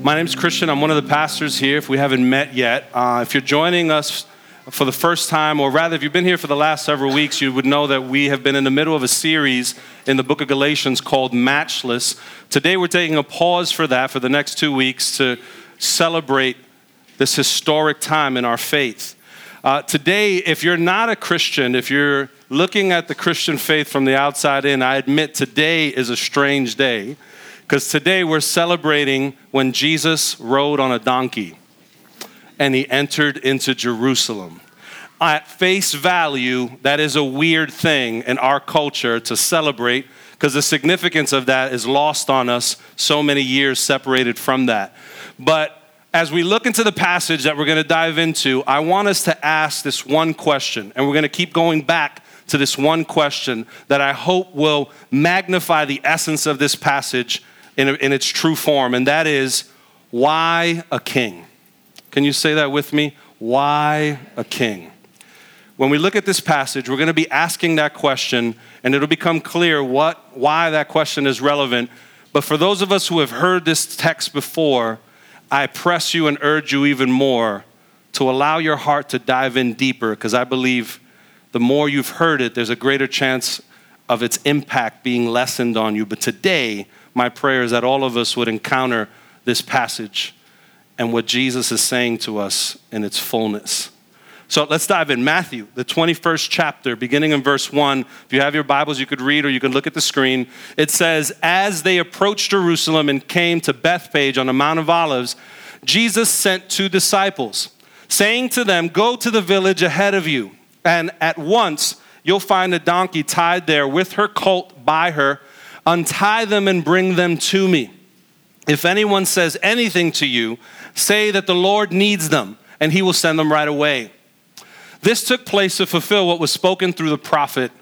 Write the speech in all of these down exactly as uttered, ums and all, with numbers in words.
My name is Christian. I'm one of the pastors here, if we haven't met yet. Uh, if you're joining us for the first time, or rather, if you've been here for the last several weeks, you would know that we have been in the middle of a series in the book of Galatians called Matchless. Today, we're taking a pause for that for the next two weeks to celebrate this historic time in our faith. Uh, today, if you're not a Christian, if you're looking at the Christian faith from the outside in, I admit today is a strange day. Because today we're celebrating when Jesus rode on a donkey and he entered into Jerusalem. At face value, that is a weird thing in our culture to celebrate because the significance of that is lost on us so many years separated from that. But as we look into the passage that we're going to dive into, I want us to ask this one question, and we're going to keep going back to this one question that I hope will magnify the essence of this passage In, in its true form, and that is, why a king? Can you say that with me? Why a king? When we look at this passage, we're going to be asking that question, and it'll become clear what, why that question is relevant. But for those of us who have heard this text before, I press you and urge you even more to allow your heart to dive in deeper, because I believe the more you've heard it, there's a greater chance of its impact being lessened on you. But today, my prayer is that all of us would encounter this passage and what Jesus is saying to us in its fullness. So let's dive in. Matthew, the twenty-first chapter, beginning in verse one. If you have your Bibles, you could read or you could look at the screen. It says, as they approached Jerusalem and came to Bethphage on the Mount of Olives, Jesus sent two disciples, saying to them, go to the village ahead of you, and at once you'll find a donkey tied there with her colt by her. Untie them and bring them to me. If anyone says anything to you, say that the Lord needs them, and he will send them right away. This took place to fulfill what was spoken through the prophet.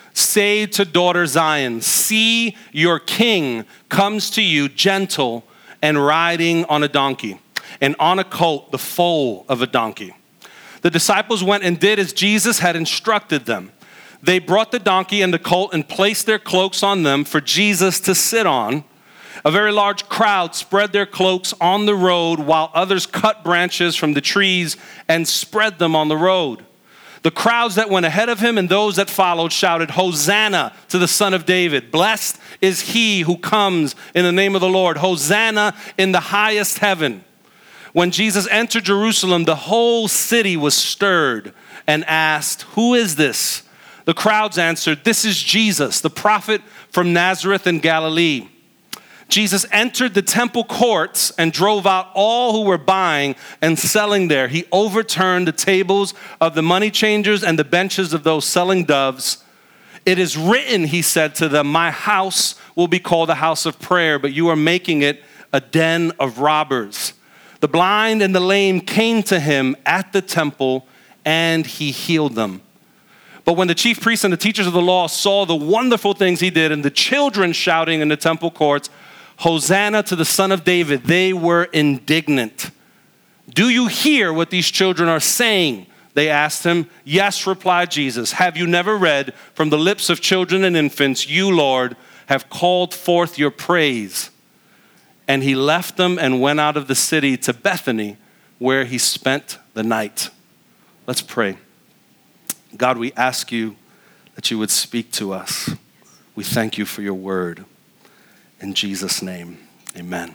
Say to daughter Zion, see, your king comes to you gentle and riding on a donkey, and on a colt, the foal of a donkey. The disciples went and did as Jesus had instructed them. They brought the donkey and the colt and placed their cloaks on them for Jesus to sit on. A very large crowd spread their cloaks on the road, while others cut branches from the trees and spread them on the road. The crowds that went ahead of him and those that followed shouted, Hosanna to the Son of David. Blessed is he who comes in the name of the Lord. Hosanna in the highest heaven. When Jesus entered Jerusalem, the whole city was stirred and asked, who is this? The crowds answered, this is Jesus, the prophet from Nazareth in Galilee. Jesus entered the temple courts and drove out all who were buying and selling there. He overturned the tables of the money changers and the benches of those selling doves. It is written, he said to them, my house will be called a house of prayer, but you are making it a den of robbers. The blind and the lame came to him at the temple, and he healed them. But when the chief priests and the teachers of the law saw the wonderful things he did and the children shouting in the temple courts, Hosanna to the Son of David, they were indignant. Do you hear what these children are saying? They asked him. Yes, replied Jesus. Have you never read, from the lips of children and infants, you, Lord, have called forth your praise? And he left them and went out of the city to Bethany, where he spent the night. Let's pray. God, we ask you that you would speak to us. We thank you for your word. In Jesus' name, amen.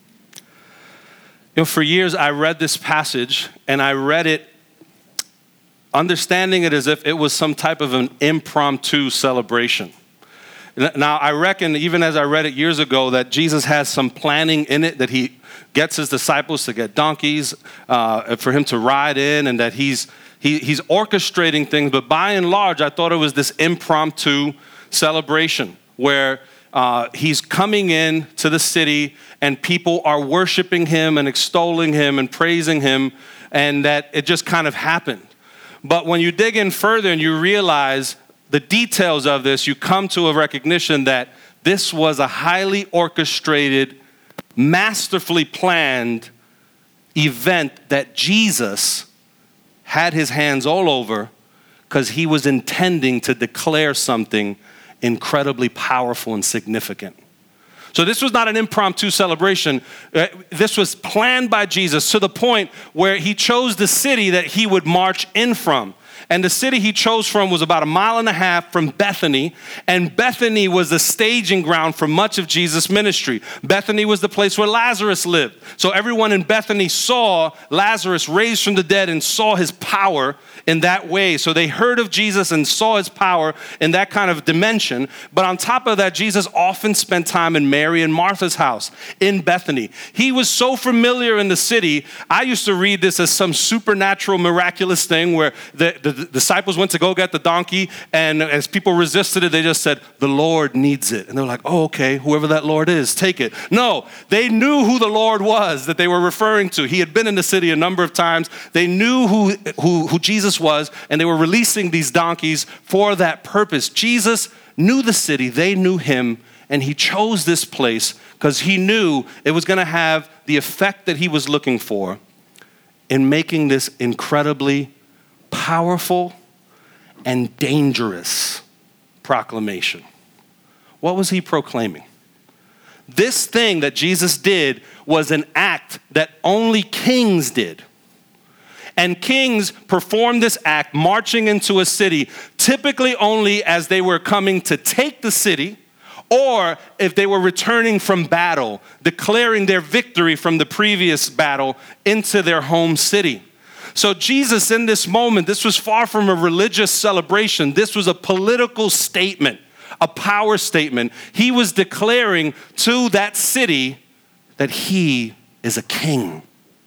You know, for years I read this passage, and I read it understanding it as if it was some type of an impromptu celebration. Now, I reckon, even as I read it years ago, that Jesus has some planning in it, that he gets his disciples to get donkeys uh, for him to ride in, and that he's He, he's orchestrating things, but by and large, I thought it was this impromptu celebration where uh, he's coming in to the city and people are worshiping him and extolling him and praising him, and that it just kind of happened. But when you dig in further and you realize the details of this, you come to a recognition that this was a highly orchestrated, masterfully planned event that Jesus had his hands all over, because he was intending to declare something incredibly powerful and significant. So this was not an impromptu celebration. Uh, This was planned by Jesus to the point where he chose the city that he would march in from. And the city he chose from was about a mile and a half from Bethany. And Bethany was the staging ground for much of Jesus' ministry. Bethany was the place where Lazarus lived. So everyone in Bethany saw Lazarus raised from the dead and saw his power in that way. So they heard of Jesus and saw his power in that kind of dimension. But on top of that, Jesus often spent time in Mary and Martha's house in Bethany. He was so familiar in the city. I used to read this as some supernatural, miraculous thing where the, the The disciples went to go get the donkey, and as people resisted it, they just said, the Lord needs it. And they're like, oh, okay, whoever that Lord is, take it. No, they knew who the Lord was that they were referring to. He had been in the city a number of times. They knew who, who, who Jesus was, and they were releasing these donkeys for that purpose. Jesus knew the city, they knew him, and he chose this place because he knew it was going to have the effect that he was looking for in making this incredibly powerful and dangerous proclamation. What was he proclaiming? This thing that Jesus did was an act that only kings did. And kings performed this act marching into a city, typically only as they were coming to take the city, or if they were returning from battle, declaring their victory from the previous battle into their home city. So Jesus in this moment, this was far from a religious celebration. This was a political statement, a power statement. He was declaring to that city that he is a king.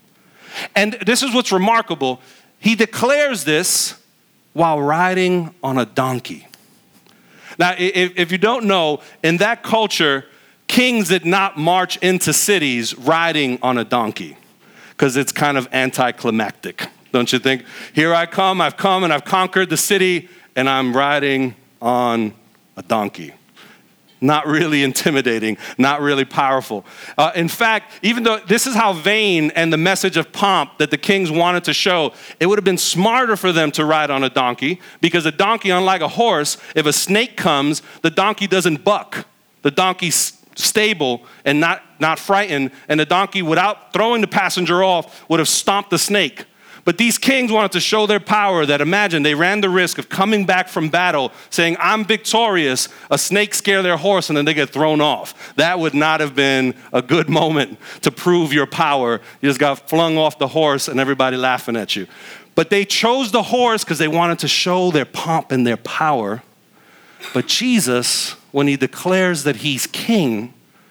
And this is what's remarkable. He declares this while riding on a donkey. Now, if, if you don't know, in that culture, kings did not march into cities riding on a donkey because it's kind of anticlimactic. Don't you think? Here I come, I've come and I've conquered the city and I'm riding on a donkey. Not really intimidating, not really powerful. Uh, in fact, even though this is how vain and the message of pomp that the kings wanted to show, it would have been smarter for them to ride on a donkey because a donkey, unlike a horse, if a snake comes, the donkey doesn't buck. The donkey's stable and not, not frightened, and the donkey, without throwing the passenger off, would have stomped the snake. But these kings wanted to show their power that, imagine, they ran the risk of coming back from battle saying, I'm victorious, a snake scare their horse, and then they get thrown off. That would not have been a good moment to prove your power. You just got flung off the horse and everybody laughing at you. But they chose the horse because they wanted to show their pomp and their power. But Jesus, when he declares that he's king,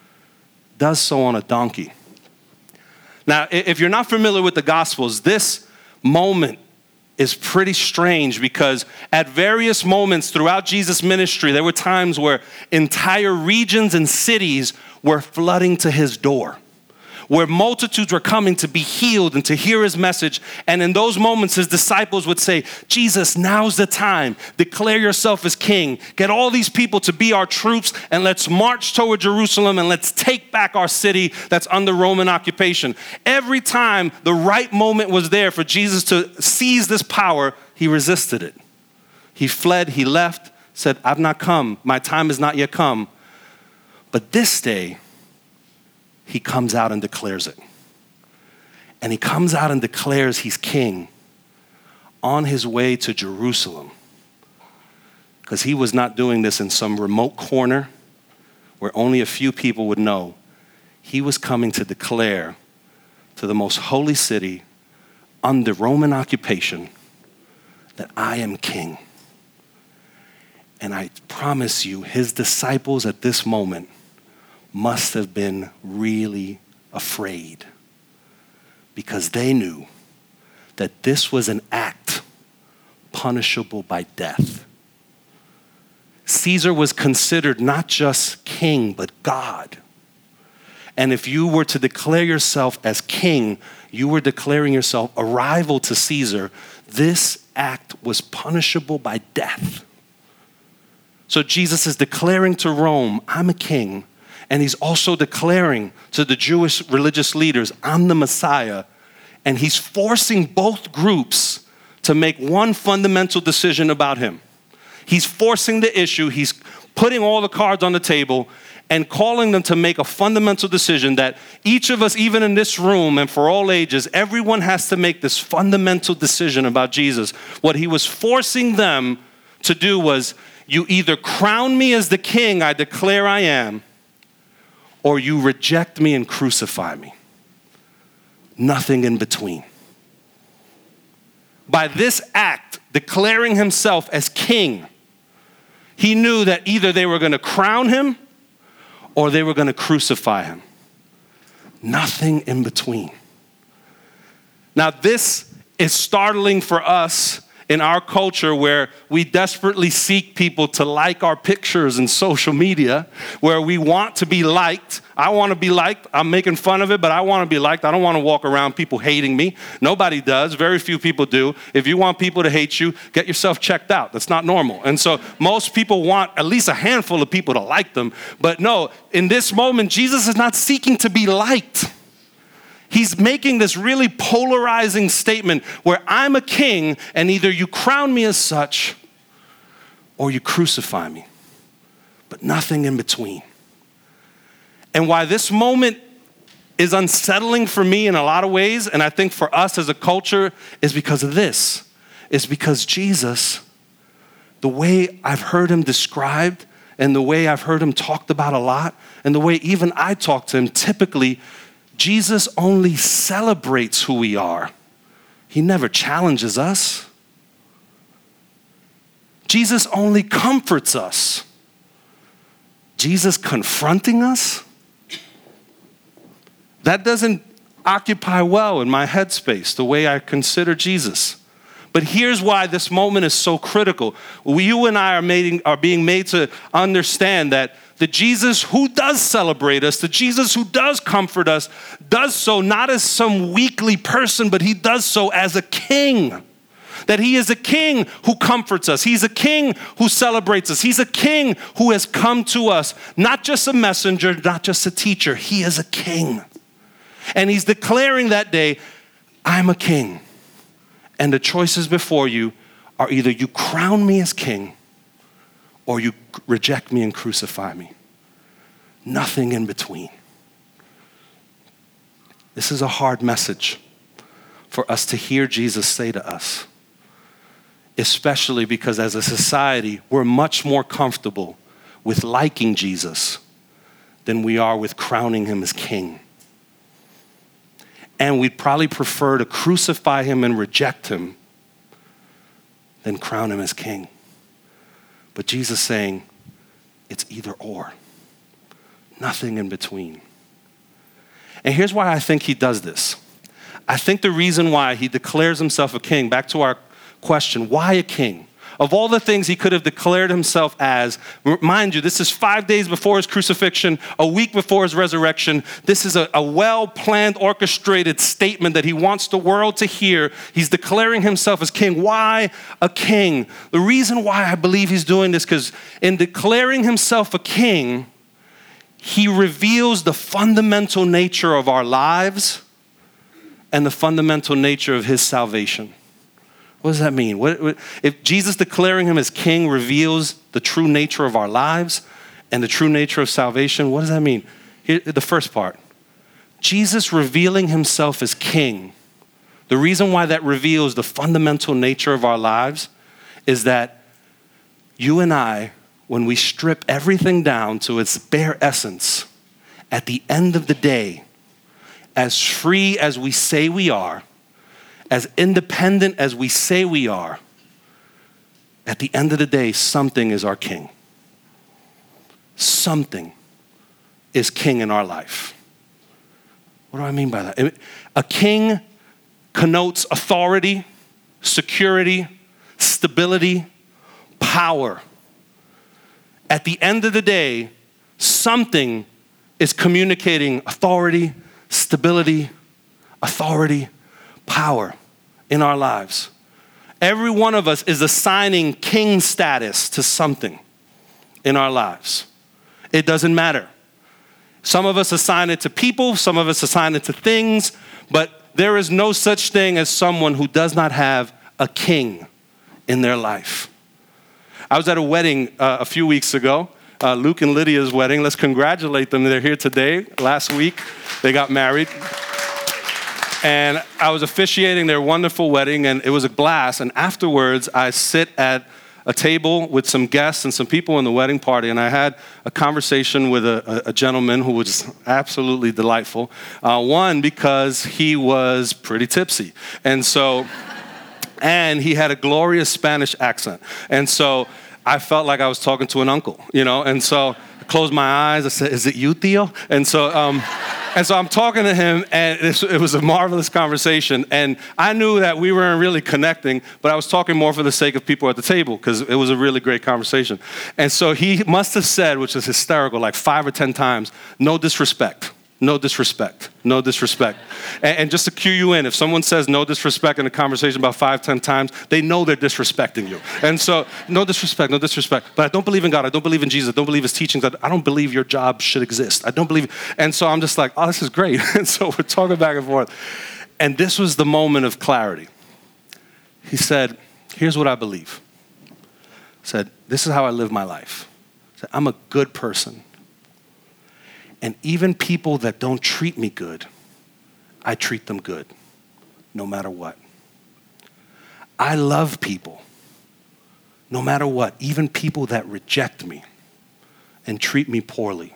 does so on a donkey. Now, if you're not familiar with the Gospels, this moment is pretty strange because at various moments throughout Jesus' ministry, there were times where entire regions and cities were flooding to his door, where multitudes were coming to be healed and to hear his message. And in those moments, his disciples would say, Jesus, now's the time. Declare yourself as king. Get all these people to be our troops and let's march toward Jerusalem and let's take back our city that's under Roman occupation. Every time the right moment was there for Jesus to seize this power, he resisted it. He fled, he left, said, I've not come. My time has not yet come. But this day, he comes out and declares it. And he comes out and declares he's king on his way to Jerusalem. Because he was not doing this in some remote corner where only a few people would know. He was coming to declare to the most holy city under Roman occupation that I am king. And I promise you, his disciples at this moment must have been really afraid because they knew that this was an act punishable by death. Caesar was considered not just king, but God. And if you were to declare yourself as king, you were declaring yourself a rival to Caesar. This act was punishable by death. So Jesus is declaring to Rome, I'm a king. And he's also declaring to the Jewish religious leaders, I'm the Messiah. And he's forcing both groups to make one fundamental decision about him. He's forcing the issue. He's putting all the cards on the table. and calling them to make a fundamental decision that each of us, even in this room and for all ages, everyone has to make this fundamental decision about Jesus. What he was forcing them to do was, you either crown me as the king I declare I am, or you reject me and crucify me. Nothing in between. By this act, declaring himself as king, he knew that either they were going to crown him or they were going to crucify him. Nothing in between. Now, this is startling for us in our culture where we desperately seek people to like our pictures in social media, where we want to be liked. I want to be liked. I'm making fun of it, but I want to be liked. I don't want to walk around people hating me. Nobody does. Very few people do. If you want people to hate you, get yourself checked out. That's not normal. And so most people want at least a handful of people to like them. But no, in this moment, Jesus is not seeking to be liked. He's making this really polarizing statement where I'm a king and either you crown me as such or you crucify me, but nothing in between. And why this moment is unsettling for me in a lot of ways, and I think for us as a culture, is because of this. It's because Jesus, the way I've heard him described and the way I've heard him talked about a lot, and the way even I talk to him typically, Jesus only celebrates who we are. He never challenges us. Jesus only comforts us. Jesus confronting us? That doesn't occupy well in my headspace, the way I consider Jesus. But here's why this moment is so critical. You and I are, made, are being made to understand that the Jesus who does celebrate us, the Jesus who does comfort us, does so not as some weakly person, but he does so as a king. That he is a king who comforts us. He's a king who celebrates us. He's a king who has come to us, not just a messenger, not just a teacher. He is a king. And he's declaring that day, I'm a king. And the choices before you are either you crown me as king or you reject me and crucify me. Nothing in between. This is a hard message for us to hear Jesus say to us, especially because as a society, we're much more comfortable with liking Jesus than we are with crowning him as king. And we'd probably prefer to crucify him and reject him than crown him as king. But Jesus saying, it's either or. Nothing in between. And here's why I think he does this. I think the reason why he declares himself a king, back to our question, why a king? Of all the things he could have declared himself as, mind you, this is five days before his crucifixion, a week before his resurrection. This is a, a well-planned, orchestrated statement that he wants the world to hear. He's declaring himself as king. Why a king? The reason why I believe he's doing this, because in declaring himself a king, he reveals the fundamental nature of our lives and the fundamental nature of his salvation. What does that mean? What, what, if Jesus declaring him as king reveals the true nature of our lives and the true nature of salvation, what does that mean? Here, the first part, Jesus revealing himself as king, the reason why that reveals the fundamental nature of our lives is that you and I, when we strip everything down to its bare essence, at the end of the day, as free as we say we are, as independent as we say we are, at the end of the day, something is our king. Something is king in our life. What do I mean by that? A king connotes authority, security, stability, power. At the end of the day, something is communicating authority, stability, authority, power in our lives. Every one of us is assigning king status to something in our lives. It doesn't matter. Some of us assign it to people, some of us assign it to things, but there is no such thing as someone who does not have a king in their life. I was at a wedding uh, a few weeks ago, uh, Luke and Lydia's wedding. Let's congratulate them. They're here today. Last week, they got married. And I was officiating their wonderful wedding, and it was a blast. And afterwards, I sit at a table with some guests and some people in the wedding party, and I had a conversation with a, a, a gentleman who was absolutely delightful. Uh, one, because he was pretty tipsy. And so, and he had a glorious Spanish accent. And so I felt like I was talking to an uncle, you know? And so I closed my eyes, I said, "Is it you, Theo?" And so, um, And so I'm talking to him, and it was a marvelous conversation. And I knew that we weren't really connecting, but I was talking more for the sake of people at the table because it was a really great conversation. And so he must have said, which is hysterical, like five or ten times, "No disrespect, no disrespect, no disrespect." And, and just to cue you in, if someone says no disrespect in a conversation about five, ten times, they know they're disrespecting you. And so, no disrespect, no disrespect. But I don't believe in God. I don't believe in Jesus. I don't believe his teachings. I don't believe your job should exist. I don't believe. And so I'm just like, oh, this is great. And so we're talking back and forth. And this was the moment of clarity. He said, "Here's what I believe." He said, "This is how I live my life." He said, "I'm a good person. And even people that don't treat me good, I treat them good, no matter what. I love people, no matter what, even people that reject me and treat me poorly.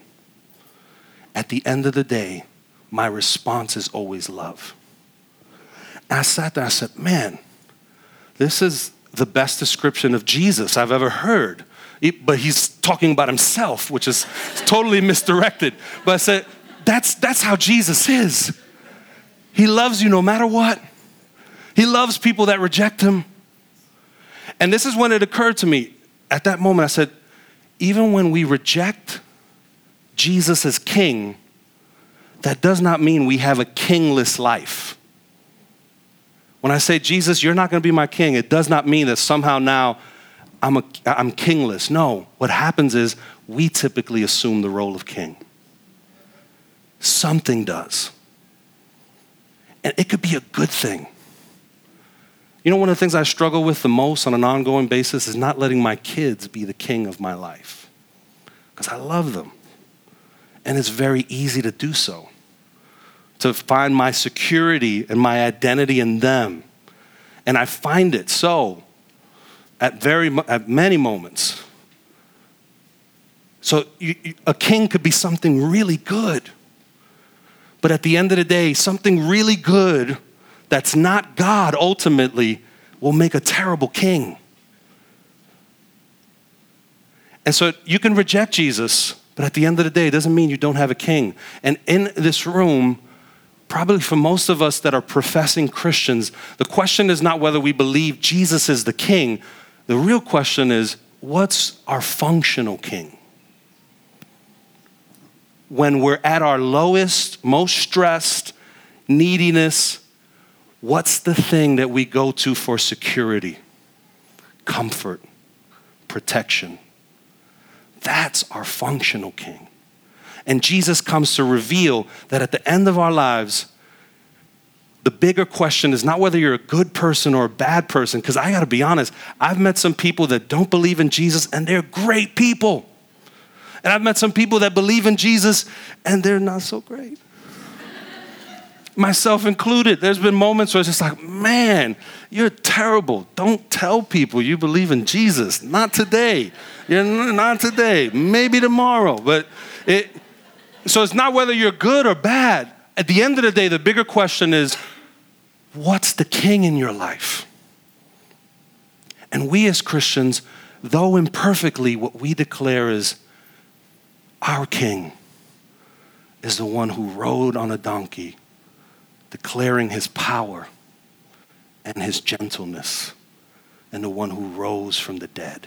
At the end of the day, my response is always love." And I sat there, I said, man, this is the best description of Jesus I've ever heard. But he's talking about himself, which is totally misdirected. But I said, that's, that's how Jesus is. He loves you no matter what. He loves people that reject him. And this is when it occurred to me. At that moment, I said, even when we reject Jesus as king, that does not mean we have a kingless life. When I say, "Jesus, you're not going to be my king," it does not mean that somehow now I'm, a, I'm kingless. No, what happens is we typically assume the role of king. Something does. And it could be a good thing. You know, one of the things I struggle with the most on an ongoing basis is not letting my kids be the king of my life. Because I love them. And it's very easy to do so. To find my security and my identity in them. And I find it so at very at many moments. So you, you, a king could be something really good. But at the end of the day, something really good that's not God ultimately will make a terrible king. And so you can reject Jesus, but at the end of the day, it doesn't mean you don't have a king. And in this room, probably for most of us that are professing Christians, the question is not whether we believe Jesus is the king. The real question is, what's our functional king? When we're at our lowest, most stressed, neediness, what's the thing that we go to for security, comfort, protection? That's our functional king. And Jesus comes to reveal that at the end of our lives, the bigger question is not whether you're a good person or a bad person, because I got to be honest, I've met some people that don't believe in Jesus and they're great people. And I've met some people that believe in Jesus and they're not so great. Myself included. There's been moments where it's just like, man, you're terrible. Don't tell people you believe in Jesus. Not today. You're not today. Maybe tomorrow. But it, so it's not whether you're good or bad. At the end of the day, the bigger question is, what's the king in your life? And we as Christians, though imperfectly, what we declare is our king is the one who rode on a donkey, declaring his power and his gentleness, and the one who rose from the dead.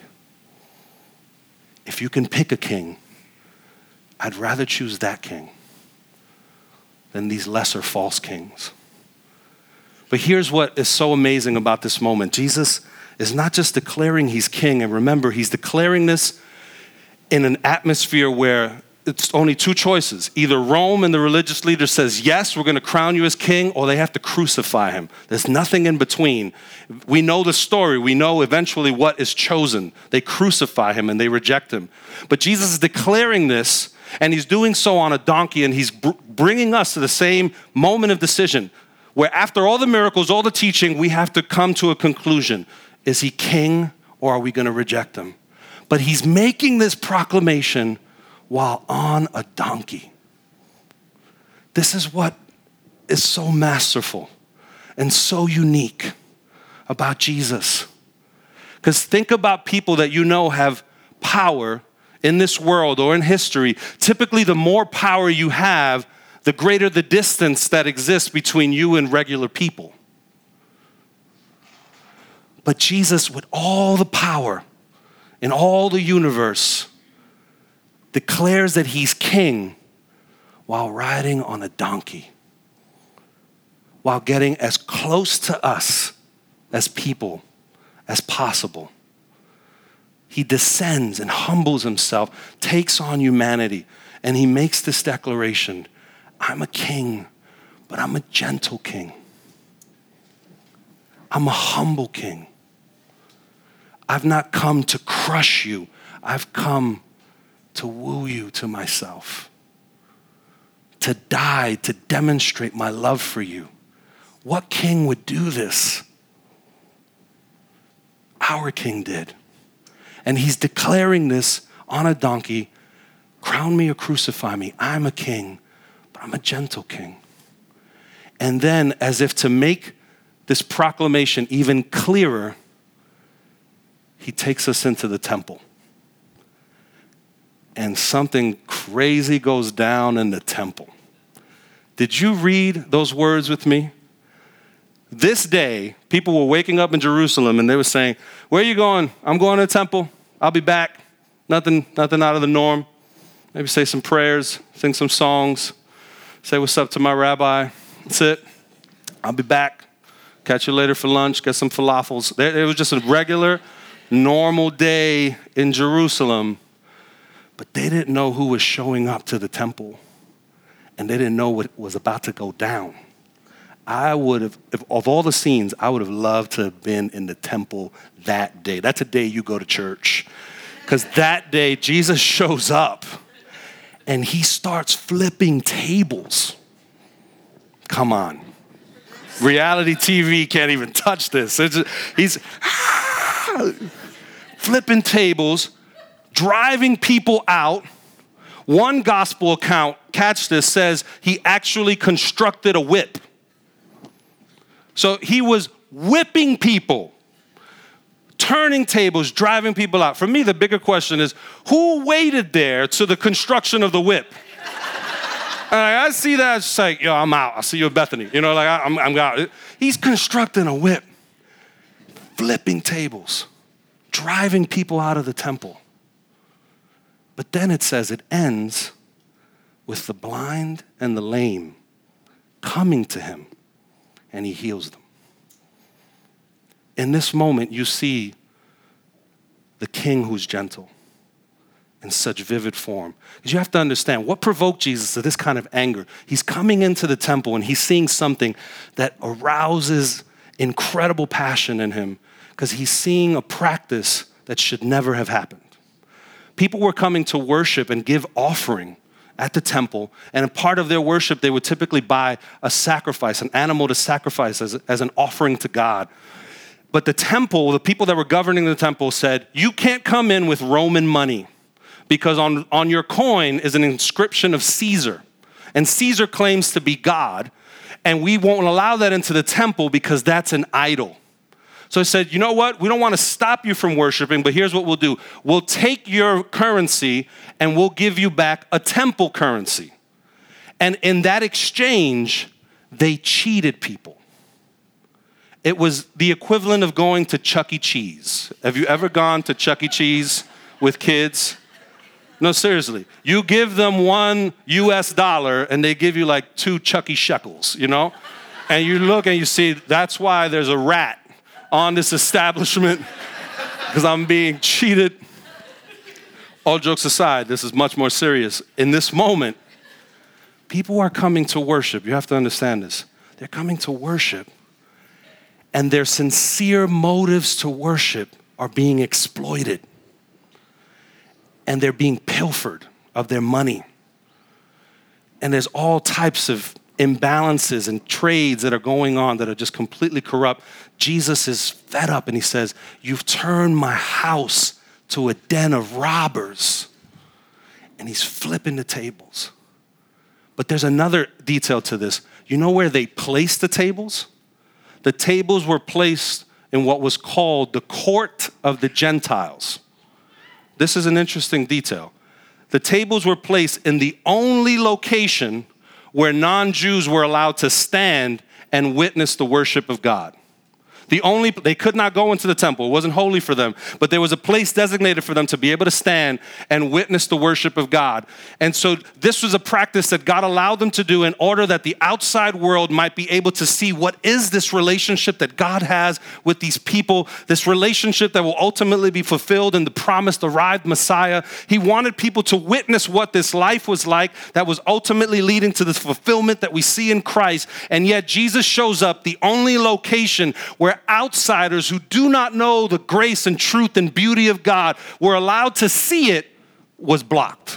If you can pick a king, I'd rather choose that king than these lesser false kings. But here's what is so amazing about this moment. Jesus is not just declaring he's king, and remember, he's declaring this in an atmosphere where it's only two choices. Either Rome and the religious leader says, yes, we're going to crown you as king, or they have to crucify him. There's nothing in between. We know the story. We know eventually what is chosen. They crucify him and they reject him. But Jesus is declaring this, and he's doing so on a donkey, and he's br- bringing us to the same moment of decision, where after all the miracles, all the teaching, we have to come to a conclusion. Is he king, or are we going to reject him? But he's making this proclamation while on a donkey. This is what is so masterful and so unique about Jesus. Because think about people that you know have power in this world or in history. Typically, the more power you have, the greater the distance that exists between you and regular people. But Jesus, with all the power in all the universe, declares that he's king while riding on a donkey, while getting as close to us as people as possible. He descends and humbles himself, takes on humanity, and he makes this declaration: I'm a king, but I'm a gentle king. I'm a humble king. I've not come to crush you. I've come to woo you to myself, to die, to demonstrate my love for you. What king would do this? Our king did. And he's declaring this on a donkey: crown me or crucify me. I'm a king, but I'm a gentle king. And then, as if to make this proclamation even clearer, he takes us into the temple. And something crazy goes down in the temple. Did you read those words with me? This day, people were waking up in Jerusalem and they were saying, where are you going? I'm going to the temple. I'll be back. Nothing, nothing out of the norm. Maybe say some prayers, sing some songs, say what's up to my rabbi. That's it. I'll be back. Catch you later for lunch. Get some falafels. It was just a regular, normal day in Jerusalem. But they didn't know who was showing up to the temple, and they didn't know what was about to go down. I would have, if, of all the scenes, I would have loved to have been in the temple that day. That's a day you go to church, because that day Jesus shows up and he starts flipping tables. Come on. Reality T V can't even touch this. It's just, he's flipping tables, driving people out. One gospel account, catch this, says he actually constructed a whip. So he was whipping people, turning tables, driving people out. For me, the bigger question is, who waited there to the construction of the whip? And I see that, it's like, yo, I'm out. I'll see you at Bethany. You know, like, I'm, I'm out. He's constructing a whip, flipping tables, driving people out of the temple. But then it says it ends with the blind and the lame coming to him, and he heals them. In this moment, you see the king who's gentle in such vivid form. Because you have to understand, what provoked Jesus to this kind of anger? He's coming into the temple and he's seeing something that arouses incredible passion in him, because he's seeing a practice that should never have happened. People were coming to worship and give offering at the temple, and a part of their worship, they would typically buy a sacrifice, an animal to sacrifice as, as an offering to God. But the temple, the people that were governing the temple said, you can't come in with Roman money, because on, on your coin is an inscription of Caesar. And Caesar claims to be God, and we won't allow that into the temple because that's an idol. So I said, you know what? We don't want to stop you from worshiping, but here's what we'll do. We'll take your currency and we'll give you back a temple currency. And in that exchange, they cheated people. It was the equivalent of going to Chuck E. Cheese. Have you ever gone to Chuck E. Cheese with kids? No, seriously. You give them one U S dollar and they give you like two Chuck E. shekels, you know? And you look and you see, that's why there's a rat on this establishment, because I'm being cheated. all jokes aside, this is much more serious. In this moment, people are coming to worship. You have to understand this. They're coming to worship, and their sincere motives to worship are being exploited, and they're being pilfered of their money. And there's all types of imbalances and trades that are going on that are just completely corrupt. Jesus is fed up and he says, "You've turned my house to a den of robbers." And he's flipping the tables. But there's another detail to this. You know where they placed the tables? The tables were placed in what was called the court of the Gentiles. This is an interesting detail. The tables were placed in the only location where non-Jews were allowed to stand and witness the worship of God. The only, they could not go into the temple. It wasn't holy for them, but there was a place designated for them to be able to stand and witness the worship of God. And so this was a practice that God allowed them to do in order that the outside world might be able to see what is this relationship that God has with these people, this relationship that will ultimately be fulfilled in the promised arrived Messiah. He wanted people to witness what this life was like that was ultimately leading to this fulfillment that we see in Christ. And yet Jesus shows up, the only location where outsiders who do not know the grace and truth and beauty of God were allowed to see it, was blocked.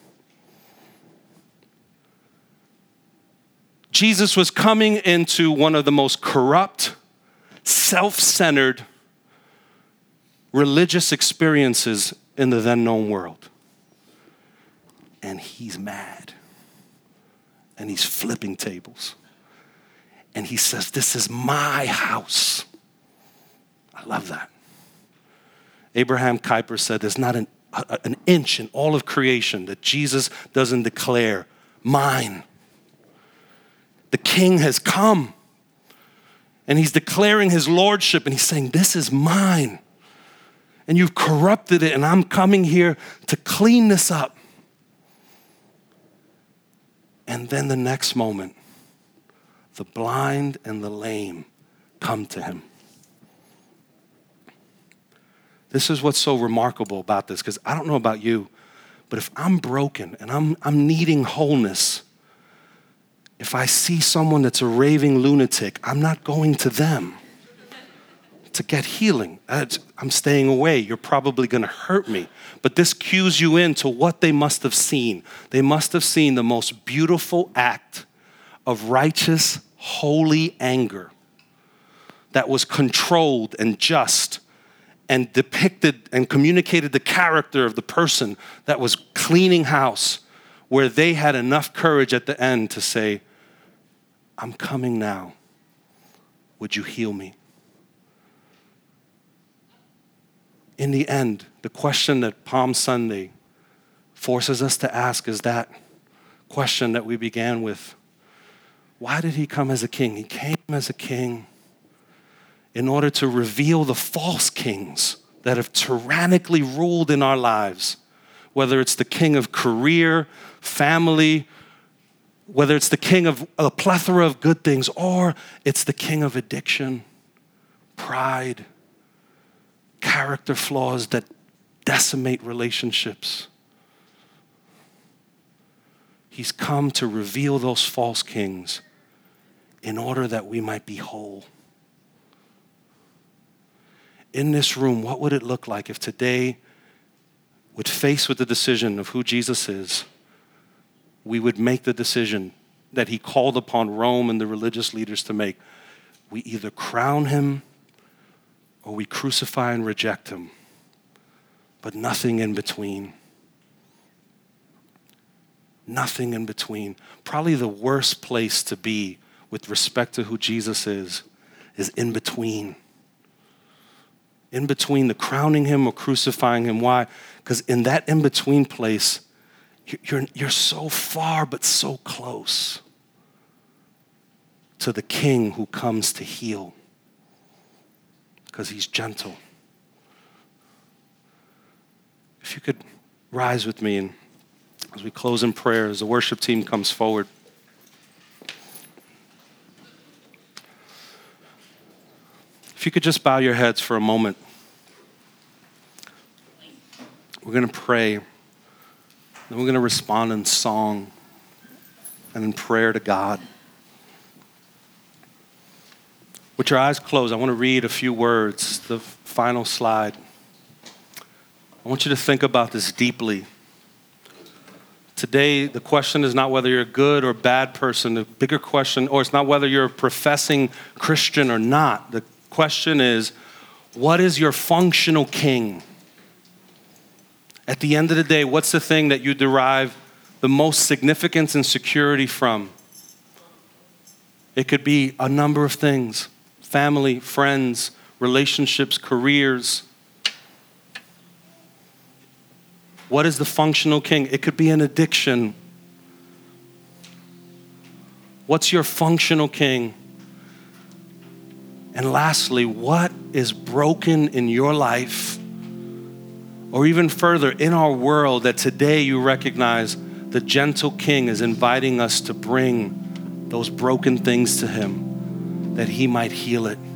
Jesus was coming into one of the most corrupt, self-centered religious experiences in the then known world. And he's mad. And he's flipping tables. And he says, "This is my house." I love that. Abraham Kuyper said there's not an, a, an inch in all of creation that Jesus doesn't declare, "Mine." The king has come. And he's declaring his lordship. And he's saying, "This is mine. And you've corrupted it. And I'm coming here to clean this up." And then the next moment, the blind and the lame come to him. This is what's so remarkable about this, because I don't know about you, but if I'm broken and I'm, I'm needing wholeness, if I see someone that's a raving lunatic, I'm not going to them to get healing. I'm staying away. You're probably going to hurt me. But this cues you into what they must have seen. They must have seen the most beautiful act of righteous, holy anger that was controlled and just and depicted and communicated the character of the person that was cleaning house, where they had enough courage at the end to say, "I'm coming now. Would you heal me?" In the end, the question that Palm Sunday forces us to ask is that question that we began with. Why did he come as a king? He came as a king in order to reveal the false kings that have tyrannically ruled in our lives, whether it's the king of career, family, whether it's the king of a plethora of good things, or it's the king of addiction, pride, character flaws that decimate relationships. He's come to reveal those false kings in order that we might be whole. In this room, what would it look like if today, with faced with the decision of who Jesus is, we would make the decision that he called upon Rome and the religious leaders to make? We either crown him or we crucify and reject him, but nothing in between. Nothing in between. Probably the worst place to be with respect to who Jesus is, is in between. In between the crowning him or crucifying him. Why? Because in that in-between place, you're, you're so far but so close to the king who comes to heal, because he's gentle. If you could rise with me, and as we close in prayer, as the worship team comes forward. If you could just bow your heads for a moment. We're going to pray. Then we're going to respond in song and in prayer to God. With your eyes closed, I want to read a few words, the final slide. I want you to think about this deeply. Today, the question is not whether you're a good or bad person. The bigger question, or it's not whether you're a professing Christian or not. The question is, what is your functional king? At the end of the day, what's the thing that you derive the most significance and security from? It could be a number of things: family, friends, relationships, careers. What is the functional king? It could be an addiction. What's your functional king? And lastly, what is broken in your life, or even further in our world, that today you recognize the gentle king is inviting us to bring those broken things to him, that he might heal it?